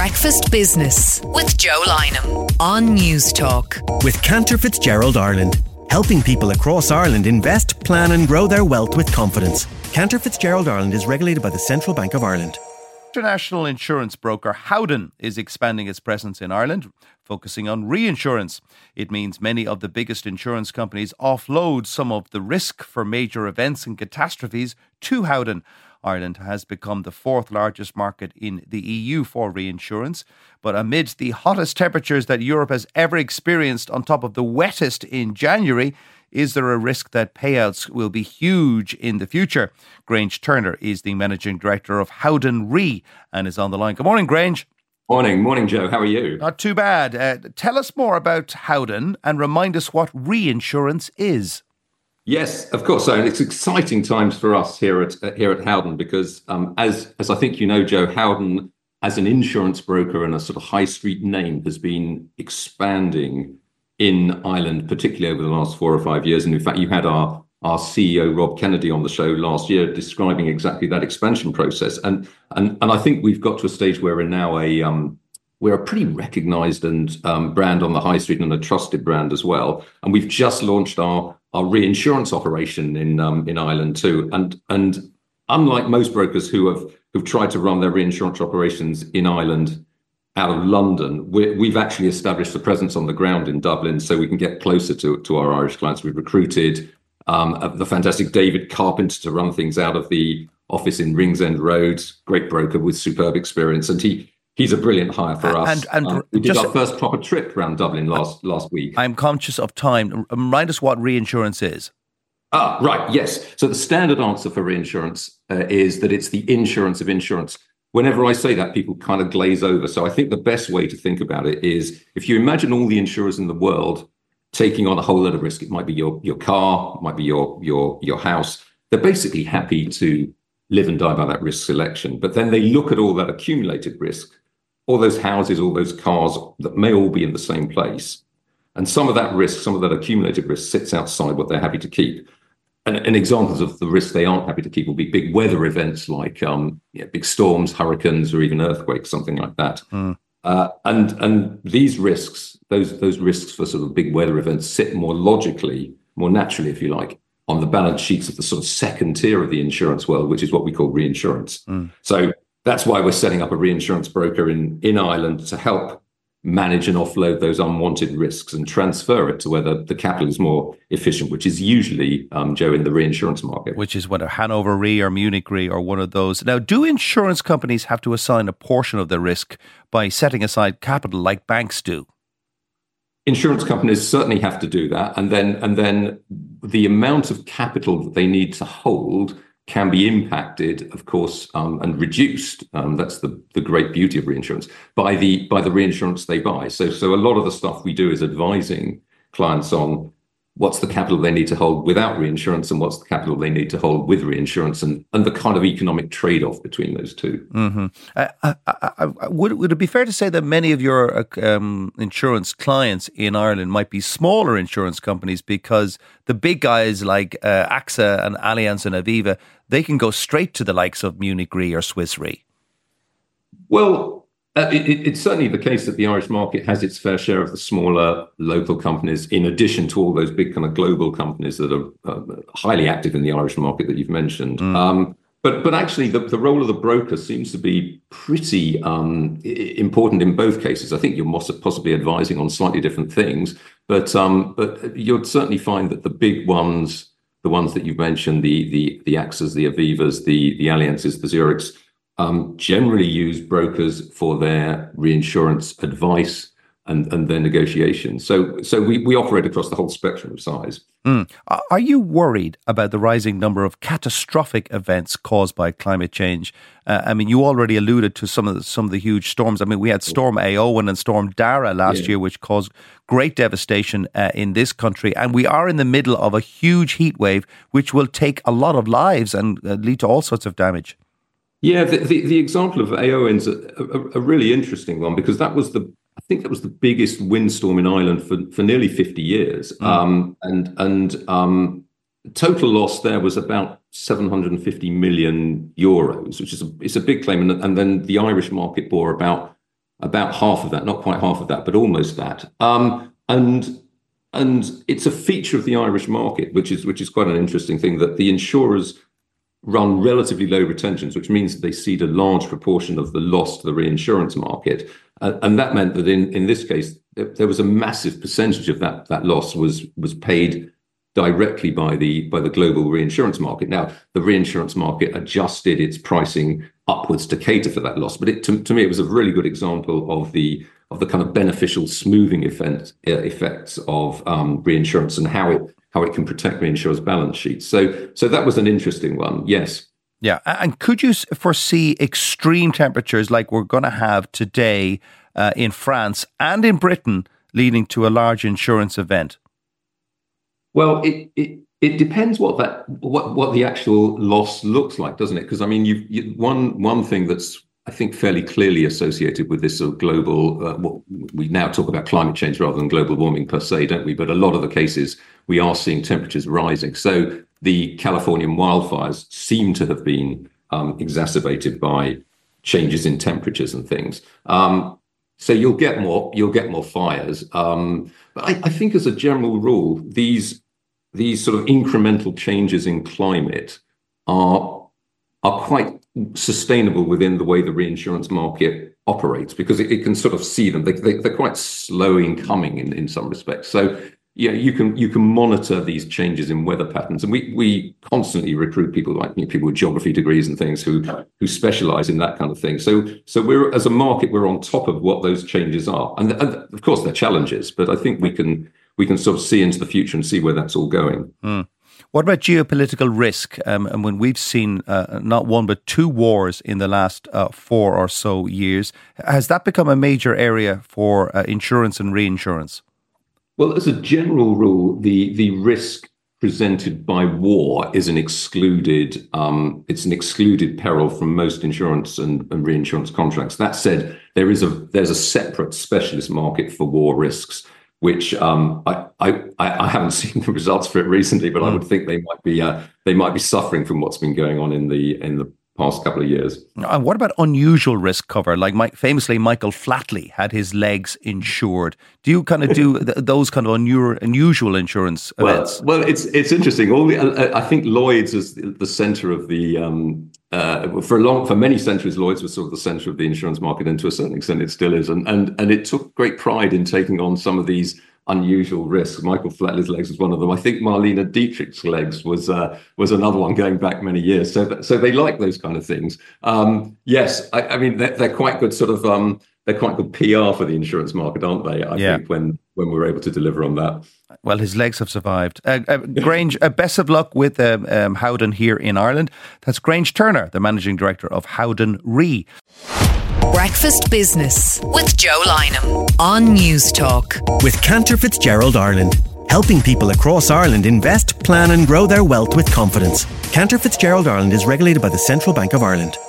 Breakfast Business with Joe Lynham on News Talk. With Cantor Fitzgerald Ireland, helping people across Ireland invest, plan and grow their wealth with confidence. Cantor Fitzgerald Ireland is regulated by the Central Bank of Ireland. International insurance broker Howden is expanding its presence in Ireland, focusing on reinsurance. It means many of the biggest insurance companies offload some of the risk for major events and catastrophes to Howden. Ireland has become the fourth largest market in the EU for reinsurance. But amid the hottest temperatures that Europe has ever experienced, on top of the wettest in January, is there a risk that payouts will be huge in the future? Grange Turner is the Managing Director of Howden Re and is on the line. Good morning, Grange. Morning, Joe. How are you? Not too bad. Tell us more about Howden and remind us what reinsurance is. Yes, of course. So it's exciting times for us here at Howden because, as I think you know, Joe, Howden as an insurance broker and a sort of high street name has been expanding in Ireland, particularly over the last 4 or 5 years. And in fact, you had our CEO, Rob Kennedy, on the show last year describing exactly that expansion process. And I think we've got to a stage where we're now we're a pretty recognised and brand on the high street and a trusted brand as well. And we've just launched our reinsurance operation in Ireland too. And unlike most brokers who've tried to run their reinsurance operations in Ireland out of London, we've actually established a presence on the ground in Dublin so we can get closer to our Irish clients. We've recruited the fantastic David Carpenter to run things out of the office in Ringsend Road, great broker with superb experience. And he's a brilliant hire for us. And we did our first proper trip around Dublin last week. I'm conscious of time. Remind us what reinsurance is. Right, yes. So the standard answer for reinsurance is that it's the insurance of insurance. Whenever I say that, people kind of glaze over. So I think the best way to think about it is if you imagine all the insurers in the world taking on a whole lot of risk, it might be your car, it might be your house. They're basically happy to live and die by that risk selection. But then they look at all that accumulated risk, all those houses, all those cars that may all be in the same place. And some of that risk, some of that accumulated risk sits outside what they're happy to keep. And examples of the risks they aren't happy to keep will be big weather events like big storms, hurricanes, or even earthquakes, something like that. And these risks, those risks for sort of big weather events sit more logically, more naturally, if you like, on the balance sheets of the sort of second tier of the insurance world, which is what we call reinsurance. So that's why we're setting up a reinsurance broker in Ireland to help manage and offload those unwanted risks and transfer it to where the capital is more efficient, which is usually, Joe, in the reinsurance market. Which is whether Hanover Re or Munich Re or one of those. Now, do insurance companies have to assign a portion of the risk by setting aside capital like banks do? Insurance companies certainly have to do that. And then the amount of capital that they need to hold can be impacted, of course, and reduced. That's the great beauty of reinsurance by the reinsurance they buy. So a lot of the stuff we do is advising clients on what's the capital they need to hold without reinsurance and what's the capital they need to hold with reinsurance and the kind of economic trade-off between those two. Would it be fair to say that many of your insurance clients in Ireland might be smaller insurance companies because the big guys like AXA and Allianz and Aviva, they can go straight to the likes of Munich Re or Swiss Re? Well, it's certainly the case that the Irish market has its fair share of the smaller local companies, in addition to all those big kind of global companies that are highly active in the Irish market that you've mentioned. But actually, the role of the broker seems to be pretty important in both cases. I think you're possibly advising on slightly different things, but you'll certainly find that the big ones, the ones that you've mentioned, the AXAs, the Avivas, the Allianzes, the Zurichs, generally use brokers for their reinsurance advice and their negotiations. So we operate across the whole spectrum of size. Are you worried about the rising number of catastrophic events caused by climate change? I mean, you already alluded to some of the huge storms. I mean, we had Storm Éowyn and Storm Dara last year, which caused great devastation in this country. And we are in the middle of a huge heat wave, which will take a lot of lives and lead to all sorts of damage. Yeah, the example of Éowyn's a really interesting one because I think that was the biggest windstorm in Ireland for nearly 50 years. Total loss there was about 750 million euros, which is a big claim. And then the Irish market bore about about half of that, not quite half of that, but almost that. And it's a feature of the Irish market, which is quite an interesting thing, that the insurers run relatively low retentions, which means that they cede a large proportion of the loss to the reinsurance market. And that meant that in this case, there was a massive percentage of that loss was paid directly by the global reinsurance market. Now, the reinsurance market adjusted its pricing upwards to cater for that loss. But to me, it was a really good example of the kind of beneficial smoothing effects of reinsurance and how it can protect reinsurers' balance sheets. So that was an interesting one. Yes. Yeah. And could you foresee extreme temperatures like we're going to have today in France and in Britain leading to a large insurance event? Well, it depends what the actual loss looks like, doesn't it? Because I mean, one thing that's, I think, fairly clearly associated with this sort of global, we now talk about climate change rather than global warming per se, don't we? But a lot of the cases we are seeing temperatures rising. So the Californian wildfires seem to have been exacerbated by changes in temperatures and things. So you'll get more fires. But I think, as a general rule, these sort of incremental changes in climate are quite sustainable within the way the reinsurance market operates, because it can sort of see them. They're quite slow in coming in some respects. So yeah, you can monitor these changes in weather patterns, and we constantly recruit people people with geography degrees and things who specialize in that kind of thing. So we're, as a market, we're on top of what those changes are, and of course they're challenges, but I think we can sort of see into the future and see where that's all going. What about geopolitical risk? And when we've seen not one but two wars in the last 4 or so years, has that become a major area for insurance and reinsurance? Well, as a general rule, the risk presented by war is an excluded peril from most insurance and reinsurance contracts. That said, there's a separate specialist market for war risks, which I haven't seen the results for it recently, but I would think they might be suffering from what's been going on in the past couple of years. And what about unusual risk cover? Like famously, Michael Flatley had his legs insured. Do you kind of do those kind of unusual insurance events? Well, it's interesting. I think Lloyd's is the centre of the for many centuries. Lloyd's was sort of the centre of the insurance market, and to a certain extent, it still is. And it took great pride in taking on some of these unusual risks. Michael Flatley's legs was one of them. I think Marlene Dietrich's legs was another one going back many years. So they like those kind of things. Yes, I mean they're quite good sort of they're quite good PR for the insurance market, aren't they? I think when we're able to deliver on that. Well, his legs have survived. Grange, best of luck with Howden here in Ireland. That's Grange Turner, the Managing Director of Howden Re. Breakfast Business with Joe Lynham on News Talk. With Cantor Fitzgerald Ireland, helping people across Ireland invest, plan and grow their wealth with confidence. Cantor Fitzgerald Ireland is regulated by the Central Bank of Ireland.